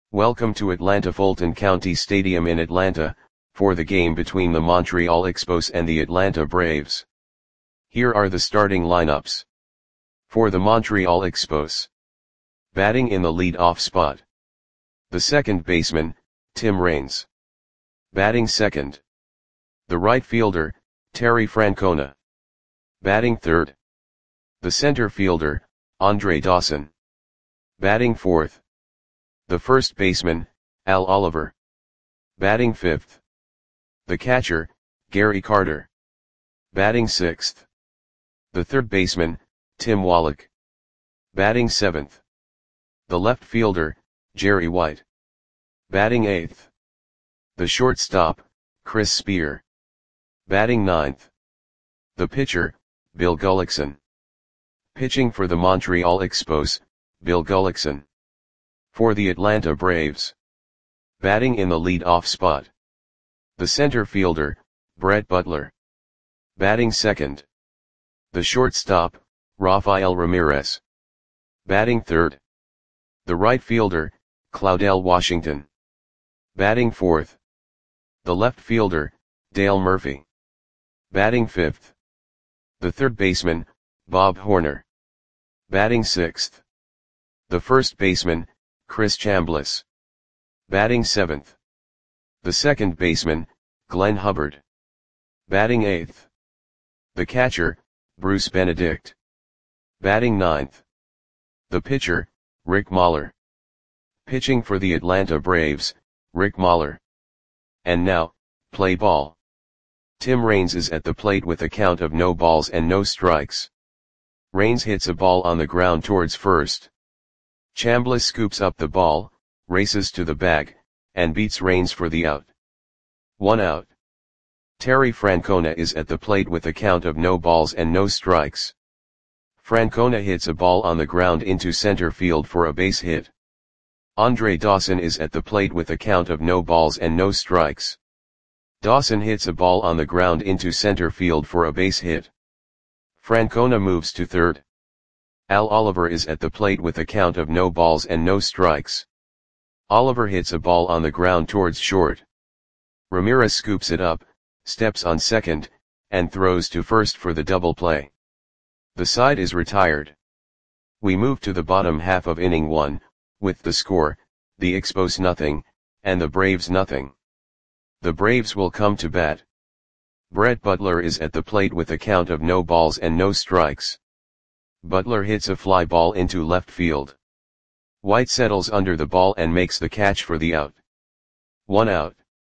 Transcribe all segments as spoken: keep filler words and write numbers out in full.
Welcome to Atlanta Fulton County Stadium in Atlanta, for the game between the Montreal Expos and the Atlanta Braves. Here are the starting lineups. For the Montreal Expos. Batting in the lead-off spot. The second baseman, Tim Raines. Batting second. The right fielder, Terry Francona. Batting third. The center fielder, Andre Dawson. Batting fourth. The first baseman, Al Oliver. Batting fifth. The catcher, Gary Carter. Batting sixth. The third baseman, Tim Wallach. Batting seventh. The left fielder, Jerry White. Batting eighth. The shortstop, Chris Spear. Batting ninth. The pitcher, Bill Gullickson. Pitching for the Montreal Expos, Bill Gullickson. For the Atlanta Braves. Batting in the lead-off spot. The center fielder, Brett Butler. Batting second. The shortstop, Rafael Ramirez. Batting third. The right fielder, Claudell Washington. Batting fourth. The left fielder, Dale Murphy. Batting fifth. The third baseman, Bob Horner. Batting sixth. The first baseman, Chris Chambliss. Batting seventh. The second baseman, Glenn Hubbard. Batting eighth. The catcher, Bruce Benedict. Batting ninth. The pitcher, Rick Mahler. Pitching for the Atlanta Braves, Rick Mahler. And now, play ball. Tim Raines is at the plate with a count of no balls and no strikes. Raines hits a ball on the ground towards first. Chambliss scoops up the ball, races to the bag, and beats Raines for the out. One out. Terry Francona is at the plate with a count of no balls and no strikes. Francona hits a ball on the ground into center field for a base hit. Andre Dawson is at the plate with a count of no balls and no strikes. Dawson hits a ball on the ground into center field for a base hit. Francona moves to third. Al Oliver is at the plate with a count of no balls and no strikes. Oliver hits a ball on the ground towards short. Ramirez scoops it up, steps on second, and throws to first for the double play. The side is retired. We move to the bottom half of inning one, with the score, the Expos nothing, and the Braves nothing. The Braves will come to bat. Brett Butler is at the plate with a count of no balls and no strikes. Butler hits a fly ball into left field. White settles under the ball and makes the catch for the out. One out.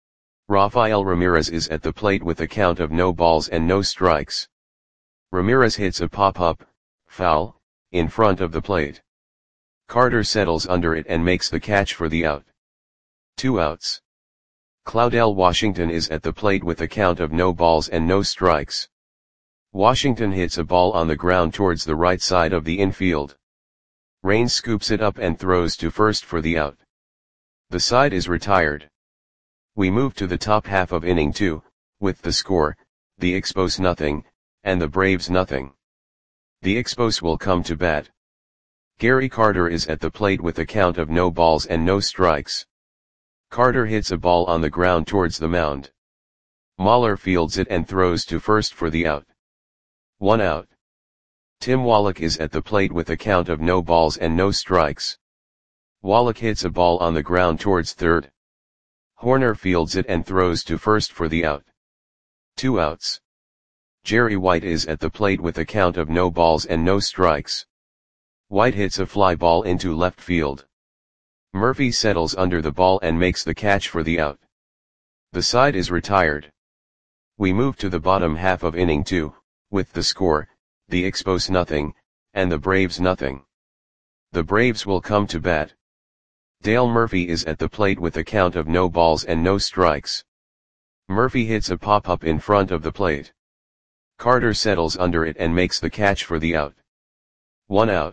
Rafael Ramirez is at the plate with a count of no balls and no strikes. Ramirez hits a pop-up, foul, in front of the plate. Carter settles under it and makes the catch for the out. Two outs. Claudell Washington is at the plate with a count of no balls and no strikes. Washington hits a ball on the ground towards the right side of the infield. Raines scoops it up and throws to first for the out. The side is retired. We move to the top half of inning two, with the score, the Expos nothing, and the Braves nothing. The Expos will come to bat. Gary Carter is at the plate with a count of no balls and no strikes. Carter hits a ball on the ground towards the mound. Mahler fields it and throws to first for the out. One out. Tim Wallach is at the plate with a count of no balls and no strikes. Wallach hits a ball on the ground towards third. Horner fields it and throws to first for the out. Two outs. Jerry White is at the plate with a count of no balls and no strikes. White hits a fly ball into left field. Murphy settles under the ball and makes the catch for the out. The side is retired. We move to the bottom half of inning two, with the score, the Expos nothing, and the Braves nothing. The Braves will come to bat. Dale Murphy is at the plate with a count of no balls and no strikes. Murphy hits a pop-up in front of the plate. Carter settles under it and makes the catch for the out. One out.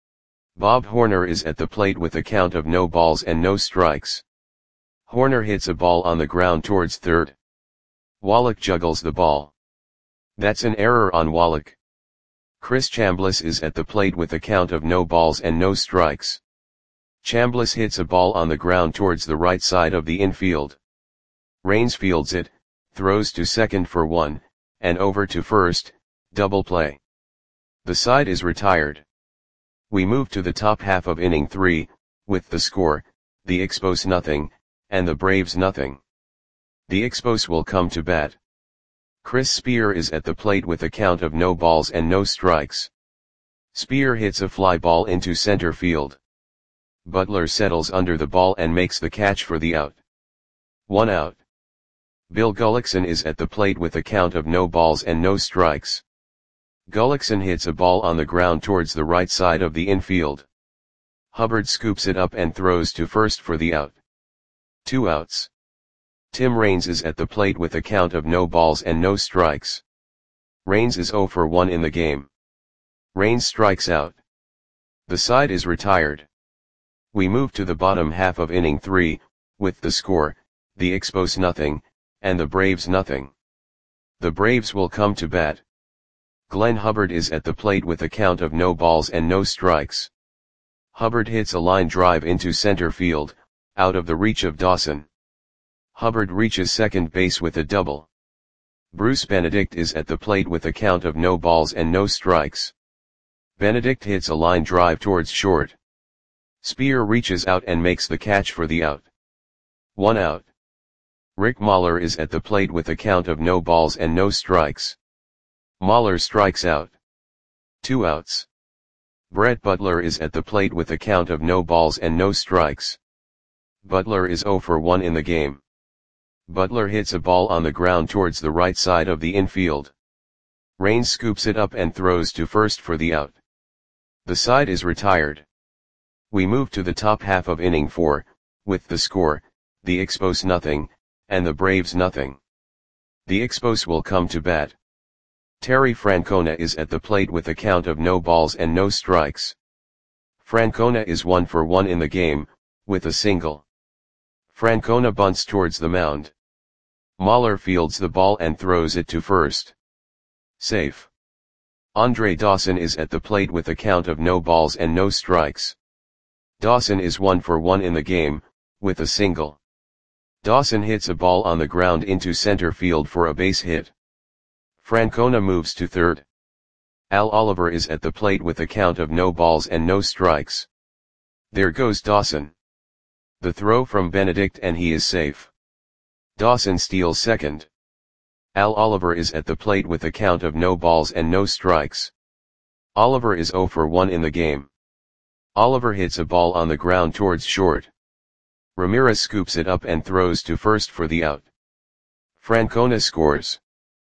Bob Horner is at the plate with a count of no balls and no strikes. Horner hits a ball on the ground towards third. Wallach juggles the ball. That's an error on Wallach. Chris Chambliss is at the plate with a count of no balls and no strikes. Chambliss hits a ball on the ground towards the right side of the infield. Raines fields it, throws to second for one, and over to first, double play. The side is retired. We move to the top half of inning three, with the score, the Expos nothing, and the Braves nothing. The Expos will come to bat. Chris Spear is at the plate with a count of no balls and no strikes. Spear hits a fly ball into center field. Butler settles under the ball and makes the catch for the out. One out. Bill Gullickson is at the plate with a count of no balls and no strikes. Gullickson hits a ball on the ground towards the right side of the infield. Hubbard scoops it up and throws to first for the out. Two outs. Tim Raines is at the plate with a count of no balls and no strikes. Raines is oh for one in the game. Raines strikes out. The side is retired. We move to the bottom half of inning three, with the score, the Expos nothing, and the Braves nothing. The Braves will come to bat. Glenn Hubbard is at the plate with a count of no balls and no strikes. Hubbard hits a line drive into center field, out of the reach of Dawson. Hubbard reaches second base with a double. Bruce Benedict is at the plate with a count of no balls and no strikes. Benedict hits a line drive towards short. Spear reaches out and makes the catch for the out. One out. Rick Mahler is at the plate with a count of no balls and no strikes. Mahler strikes out. Two outs. Brett Butler is at the plate with a count of no balls and no strikes. Butler is oh for one in the game. Butler hits a ball on the ground towards the right side of the infield. Raines scoops it up and throws to first for the out. The side is retired. We move to the top half of inning four, with the score, the Expos nothing, and the Braves nothing. The Expos will come to bat. Terry Francona is at the plate with a count of no balls and no strikes. Francona is one for one in the game, with a single. Francona bunts towards the mound. Mahler fields the ball and throws it to first. Safe. Andre Dawson is at the plate with a count of no balls and no strikes. Dawson is one for one in the game, with a single. Dawson hits a ball on the ground into center field for a base hit. Francona moves to third. Al Oliver is at the plate with a count of no balls and no strikes. There goes Dawson. The throw from Benedict and he is safe. Dawson steals second. Al Oliver is at the plate with a count of no balls and no strikes. Oliver is oh for one in the game. Oliver hits a ball on the ground towards short. Ramirez scoops it up and throws to first for the out. Francona scores.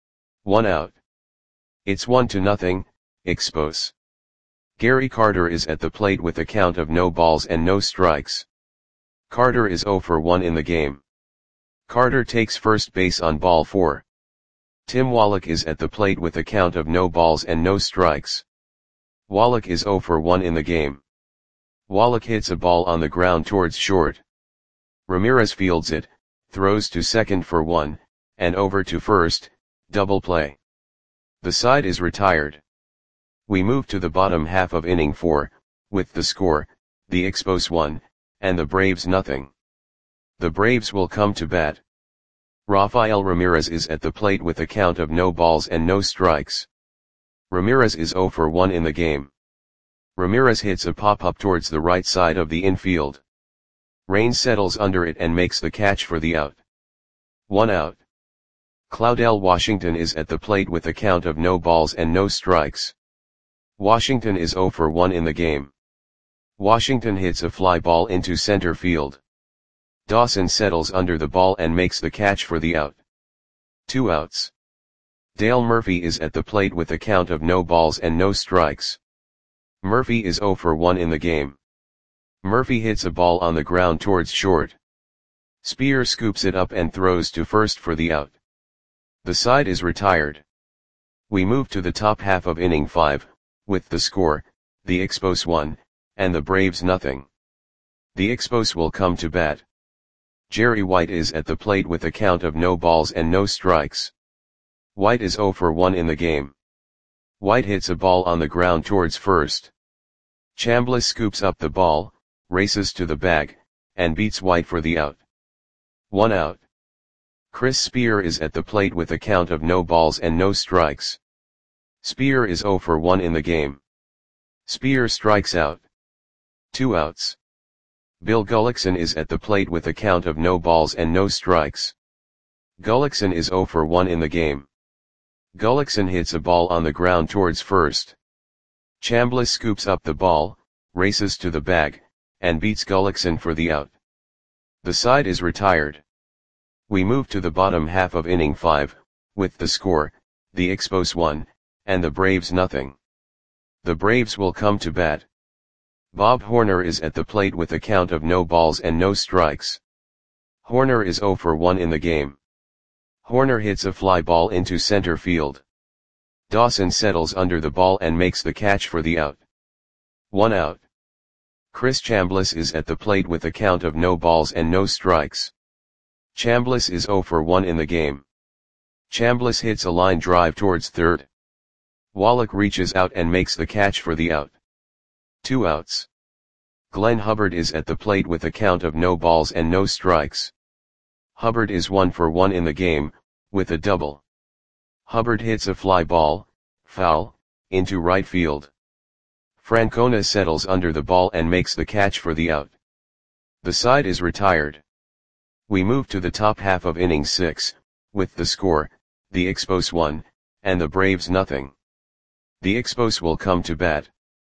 One out. It's one to nothing, Expos. Gary Carter is at the plate with a count of no balls and no strikes. Carter is oh for one in the game. Carter takes first base on ball four. Tim Wallach is at the plate with a count of no balls and no strikes. Wallach is oh for one in the game. Wallach hits a ball on the ground towards short. Ramirez fields it, throws to second for one, and over to first, double play. The side is retired. We move to the bottom half of inning four, with the score, the Expos one, and the Braves nothing. The Braves will come to bat. Rafael Ramirez is at the plate with a count of no balls and no strikes. Ramirez is oh for one in the game. Ramirez hits a pop-up towards the right side of the infield. Raines settles under it and makes the catch for the out. One out. Claudel Washington is at the plate with a count of no balls and no strikes. Washington is oh for one in the game. Washington hits a fly ball into center field. Dawson settles under the ball and makes the catch for the out. Two outs. Dale Murphy is at the plate with a count of no balls and no strikes. Murphy is oh for one in the game. Murphy hits a ball on the ground towards short. Spear scoops it up and throws to first for the out. The side is retired. We move to the top half of inning five, with the score, the Expos one, and the Braves nothing. The Expos will come to bat. Jerry White is at the plate with a count of no balls and no strikes. White is oh for one in the game. White hits a ball on the ground towards first. Chambliss scoops up the ball, races to the bag, and beats White for the out. One out. Chris Spear is at the plate with a count of no balls and no strikes. Spear is zero for one in the game. Spear strikes out. Two outs. Bill Gullickson is at the plate with a count of no balls and no strikes. Gullickson is zero for one in the game. Gullickson hits a ball on the ground towards first. Chambliss scoops up the ball, races to the bag, and beats Gullickson for the out. The side is retired. We move to the bottom half of inning five, with the score, the Expos one, and the Braves nothing. The Braves will come to bat. Bob Horner is at the plate with a count of no balls and no strikes. Horner is zero for one in the game. Horner hits a fly ball into center field. Dawson settles under the ball and makes the catch for the out. One out. Chris Chambliss is at the plate with a count of no balls and no strikes. Chambliss is zero for one in the game. Chambliss hits a line drive towards third. Wallach reaches out and makes the catch for the out. Two outs. Glenn Hubbard is at the plate with a count of no balls and no strikes. Hubbard is one for one in the game, with a double. Hubbard hits a fly ball, foul, into right field. Francona settles under the ball and makes the catch for the out. The side is retired. We move to the top half of inning six, with the score, the Expos one, and the Braves nothing. The Expos will come to bat.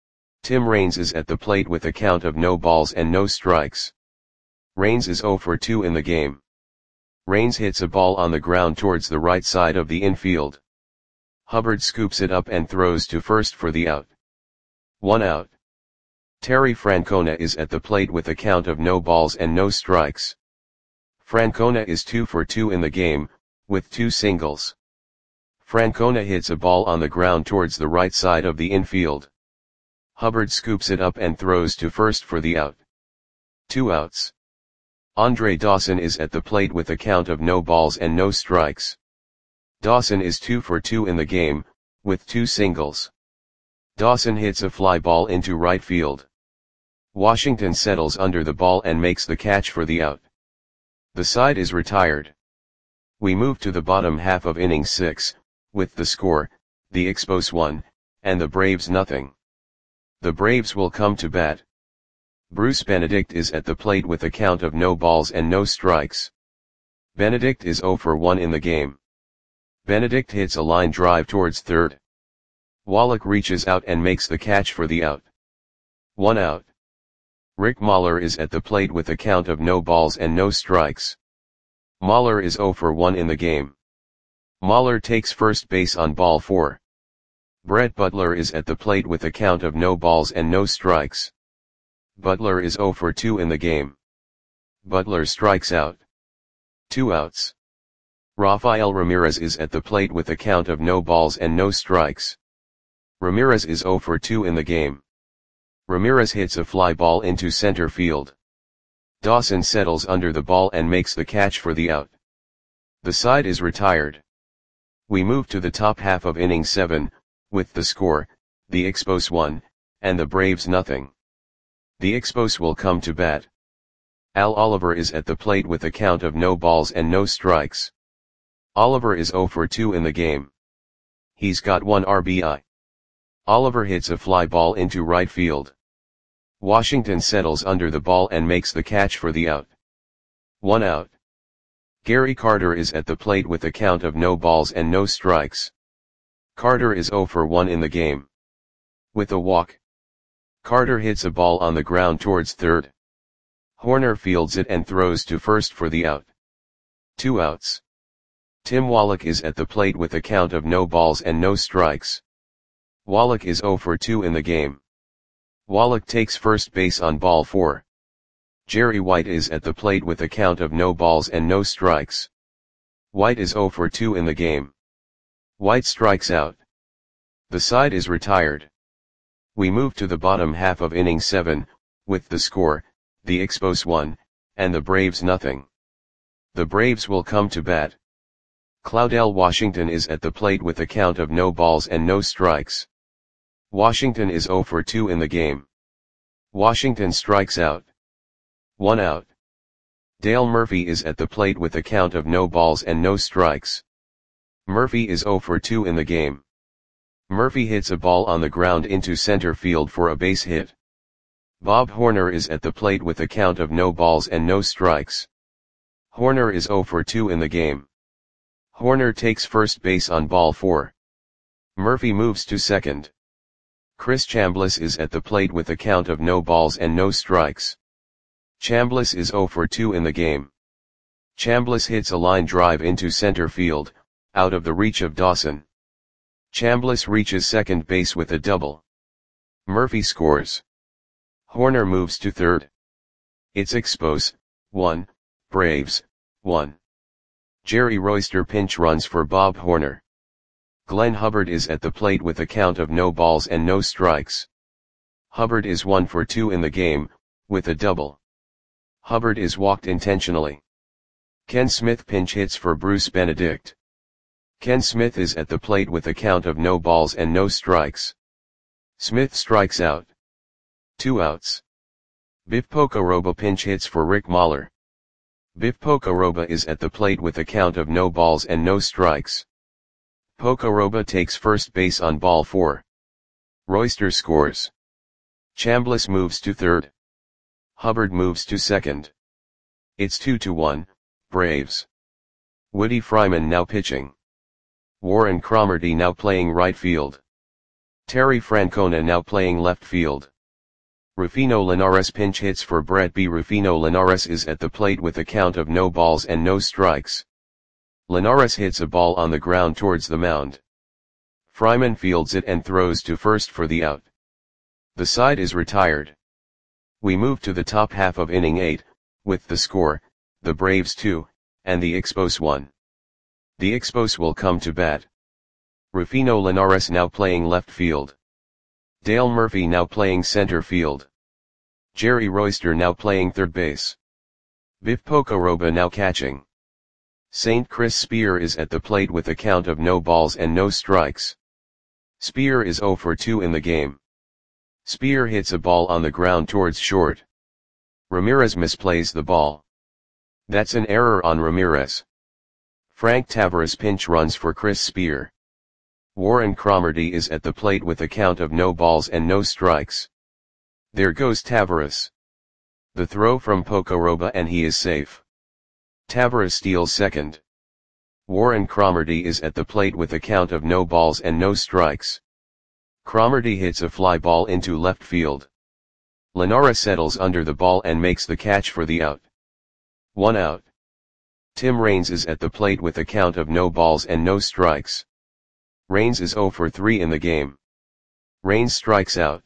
Tim Raines is at the plate with a count of no balls and no strikes. Raines is zero for two in the game. Raines hits a ball on the ground towards the right side of the infield. Hubbard scoops it up and throws to first for the out. One out. Terry Francona is at the plate with a count of no balls and no strikes. Francona is two for two in the game, with two singles. Francona hits a ball on the ground towards the right side of the infield. Hubbard scoops it up and throws to first for the out. Two outs. Andre Dawson is at the plate with a count of no balls and no strikes. Dawson is two for two in the game, with two singles. Dawson hits a fly ball into right field. Washington settles under the ball and makes the catch for the out. The side is retired. We move to the bottom half of inning six, with the score, the Expos one, and the Braves nothing. The Braves will come to bat. Bruce Benedict is at the plate with a count of no balls and no strikes. Benedict is zero for one in the game. Benedict hits a line drive towards third. Wallach reaches out and makes the catch for the out. One out. Rick Mahler is at the plate with a count of no balls and no strikes. Mahler is zero for one in the game. Mahler takes first base on ball four. Brett Butler is at the plate with a count of no balls and no strikes. Butler is zero for two in the game. Butler strikes out. Two outs. Rafael Ramirez is at the plate with a count of no balls and no strikes. Ramirez is zero for two in the game. Ramirez hits a fly ball into center field. Dawson settles under the ball and makes the catch for the out. The side is retired. We move to the top half of inning seven, with the score, the Expos one, and the Braves nothing. The Expos will come to bat. Al Oliver is at the plate with a count of no balls and no strikes. Oliver is zero for two in the game. He's got one R B I. Oliver hits a fly ball into right field. Washington settles under the ball and makes the catch for the out. One out. Gary Carter is at the plate with a count of no balls and no strikes. Carter is zero for one in the game. With a walk. Carter hits a ball on the ground towards third. Horner fields it and throws to first for the out. Two outs. Tim Wallach is at the plate with a count of no balls and no strikes. Wallach is zero for two in the game. Wallach takes first base on ball four. Jerry White is at the plate with a count of no balls and no strikes. White is zero for two in the game. White strikes out. The side is retired. We move to the bottom half of inning seven, with the score, the Expos one, and the Braves nothing. The Braves will come to bat. Claudell Washington is at the plate with a count of no balls and no strikes. Washington is zero for two in the game. Washington strikes out. One out. Dale Murphy is at the plate with a count of no balls and no strikes. Murphy is zero for two in the game. Murphy hits a ball on the ground into center field for a base hit. Bob Horner is at the plate with a count of no balls and no strikes. Horner is zero for two in the game. Horner takes first base on ball four. Murphy moves to second. Chris Chambliss is at the plate with a count of no balls and no strikes. Chambliss is zero for two in the game. Chambliss hits a line drive into center field, out of the reach of Dawson. Chambliss reaches second base with a double. Murphy scores. Horner moves to third. It's Expos, one, Braves, one. Jerry Royster pinch runs for Bob Horner. Glenn Hubbard is at the plate with a count of no balls and no strikes. Hubbard is one for two in the game, with a double. Hubbard is walked intentionally. Ken Smith pinch hits for Bruce Benedict. Ken Smith is at the plate with a count of no balls and no strikes. Smith strikes out. Two outs. Biff Pocoroba pinch hits for Rick Mahler. Biff Pocoroba is at the plate with a count of no balls and no strikes. Pocoroba takes first base on ball four. Royster scores. Chambliss moves to third. Hubbard moves to second. It's two to one, Braves. Woody Fryman now pitching. Warren Cromartie now playing right field. Terry Francona now playing left field. Rufino Linares pinch hits for Brett B. Rufino Linares is at the plate with a count of no balls and no strikes. Linares hits a ball on the ground towards the mound. Fryman fields it and throws to first for the out. The side is retired. We move to the top half of inning eight, with the score, the Braves two, and the Expos one. The Expos will come to bat. Rufino Linares now playing left field. Dale Murphy now playing center field. Jerry Royster now playing third base. Biff Pocoroba now catching. Saint Chris Spear is at the plate with a count of no balls and no strikes. Spear is zero for two in the game. Spear hits a ball on the ground towards short. Ramirez misplays the ball. That's an error on Ramirez. Frank Tavares pinch runs for Chris Spear. Warren Cromartie is at the plate with a count of no balls and no strikes. There goes Tavares. The throw from Pocoroba and he is safe. Tavares steals second. Warren Cromartie is at the plate with a count of no balls and no strikes. Cromartie hits a fly ball into left field. Linares settles under the ball and makes the catch for the out. One out. Tim Raines is at the plate with a count of no balls and no strikes. Raines is zero for three in the game. Raines strikes out.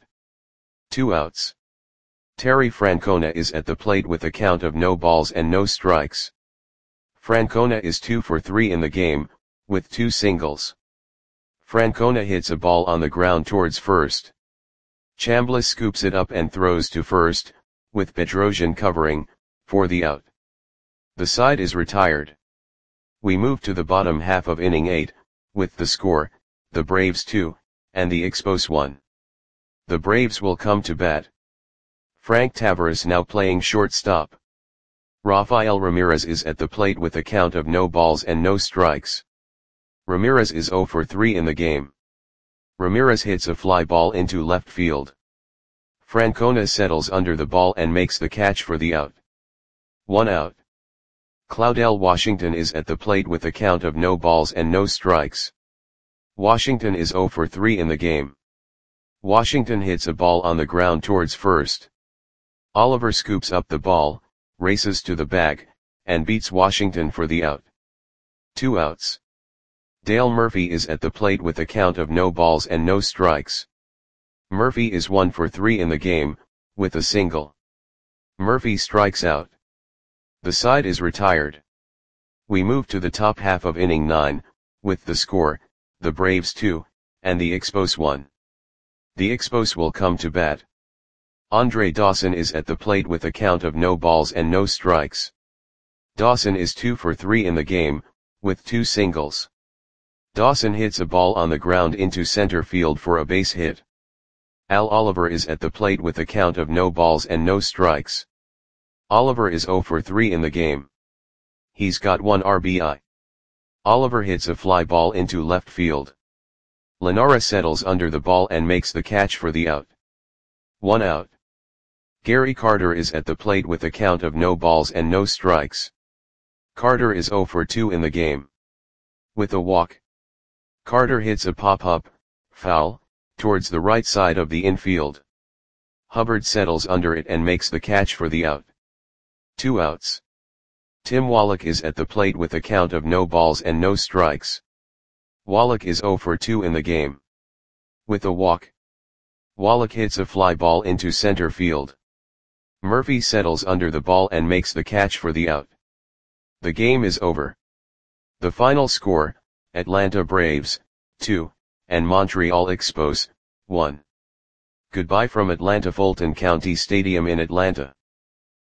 Two outs. Terry Francona is at the plate with a count of no balls and no strikes. Francona is two for three in the game, with two singles. Francona hits a ball on the ground towards first. Chambliss scoops it up and throws to first, with Bedrosian covering, for the out. The side is retired. We move to the bottom half of inning eight, with the score, the Braves two, and the Expos one. The Braves will come to bat. Frank Tavares now playing shortstop. Rafael Ramirez is at the plate with a count of no balls and no strikes. Ramirez is zero for three in the game. Ramirez hits a fly ball into left field. Francona settles under the ball and makes the catch for the out. One out. Claudel Washington is at the plate with a count of no balls and no strikes. Washington is zero for three in the game. Washington hits a ball on the ground towards first. Oliver scoops up the ball, races to the bag, and beats Washington for the out. Two outs. Dale Murphy is at the plate with a count of no balls and no strikes. Murphy is one for three in the game, with a single. Murphy strikes out. The side is retired. We move to the top half of inning nine, with the score, the Braves two, and the Expos one. The Expos will come to bat. Andre Dawson is at the plate with a count of no balls and no strikes. Dawson is two for three in the game, with two singles. Dawson hits a ball on the ground into center field for a base hit. Al Oliver is at the plate with a count of no balls and no strikes. Oliver is zero for three in the game. He's got one R B I. Oliver hits a fly ball into left field. Lenara settles under the ball and makes the catch for the out. One out. Gary Carter is at the plate with a count of no balls and no strikes. Carter is zero for two in the game. With a walk, Carter hits a pop-up, foul, towards the right side of the infield. Hubbard settles under it and makes the catch for the out. Two outs. Tim Wallach is at the plate with a count of no balls and no strikes. Wallach is zero for two in the game. With a walk, Wallach hits a fly ball into center field. Murphy settles under the ball and makes the catch for the out. The game is over. The final score, Atlanta Braves, two, and Montreal Expos, one. Goodbye from Atlanta Fulton County Stadium in Atlanta.